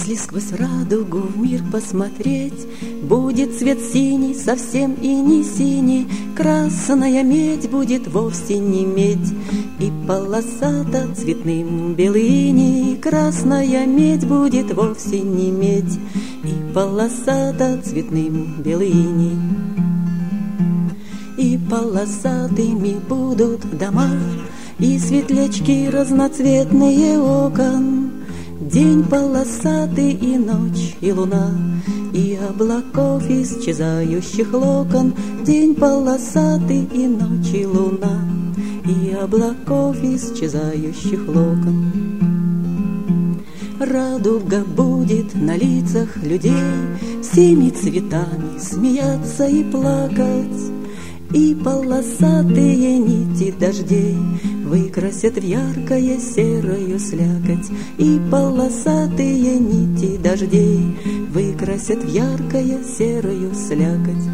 Если сквозь радугу в мир посмотреть, будет цвет синий, совсем и не синий, красная медь будет вовсе не медь, и полосата цветным белый иней. Красная медь будет вовсе не медь, и полосата цветным белый иней. И полосатыми будут дома, и светлячки разноцветные окон, день полосатый и ночь, и луна, и облаков исчезающих локон. День полосатый и ночь, и луна, и облаков исчезающих локон. Радуга будет на лицах людей, всеми цветами смеяться и плакать, и полосатые нити дождей выкрасят в яркое серую слякоть, и полосатые нити дождей выкрасят в яркое серую слякоть.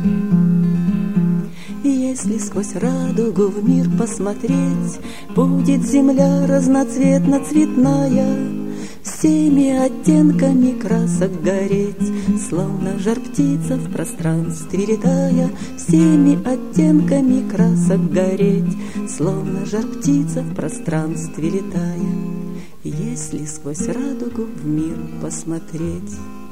И если сквозь радугу в мир посмотреть, будет земля разноцветно-цветная, всеми оттенками красок гореть, словно жар-птица в пространстве летая, всеми оттенками красок гореть, словно жар-птица в пространстве летая. Если сквозь радугу в мир посмотреть.